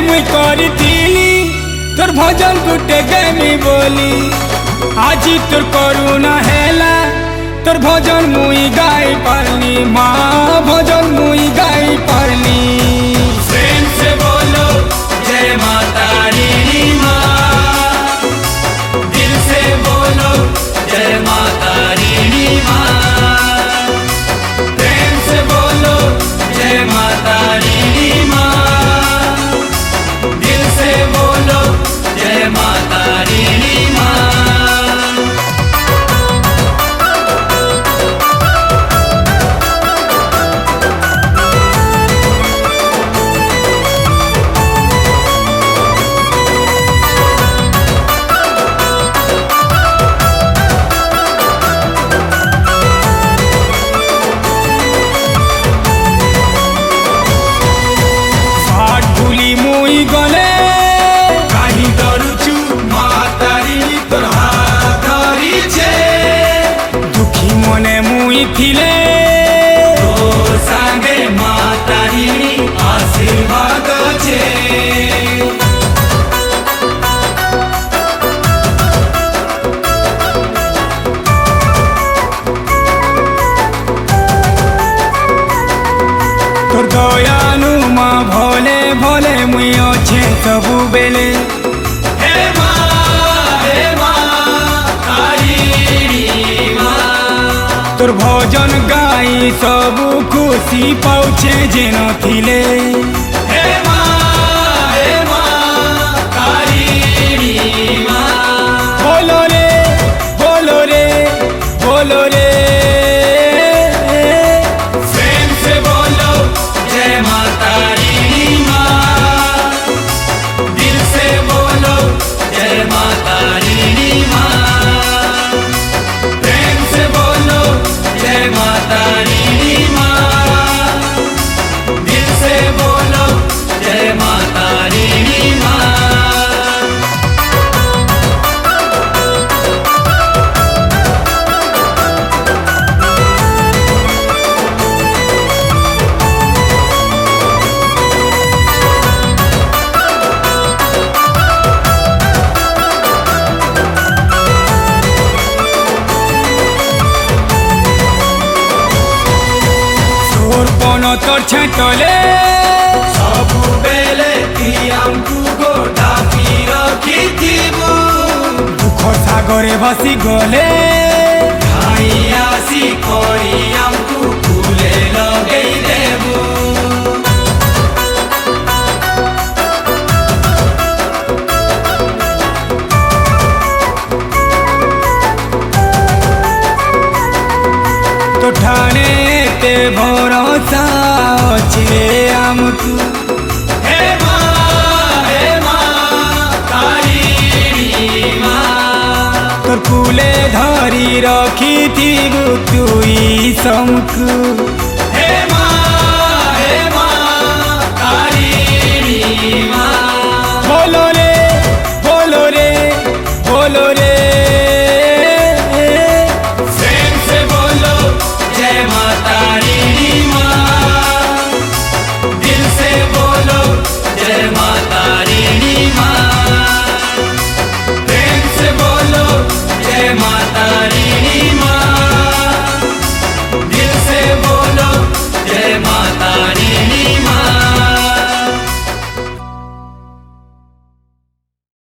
मुई करी तोर भजन गुटे गेमी बोली आज तोर करुणा हेला तोर भजन मुई गाई पारनी माँ भजन मुई गाई पारनी। प्रेम से बोलो जय माता री माँ, दिल से बोलो जय माता री माँ, प्रेम से बोलो जय माता री माँ, दिल से बोलो जय माता री माँ। गले काही डरुछु मातारी तोर हात धरिछे, दुखी मने मुई थिले तोर संगे मातारी आशीर्वाद छे। तोर दयालु माँ भोले भोले मुई अच्छे सबु बेले। हे माँ तारी माँ, तोर भजन गाई सबु खुशी पाउछे जेन थिले। हे माँ तारी माँ, बोलो रे बोलो रे बोलो रे, प्रेम से बोलो जय माता री माँ, दिल से बोलो जय माता री माँ, प्रेम से बोलो जय माता री माँ, दिल से बोलो जय माता री माँ। तोर छेटले सबु बेले ती आमकु गोटापी रखिथिबु, दुख सागरे भासी गले भाई आसी करी आमकु फुले लगेई देबु। तो ठाणे ते भरोसा अच्छे आमकु। हे माँ तारी माँ, तोर कुले धरी रखी थी तुई समकु।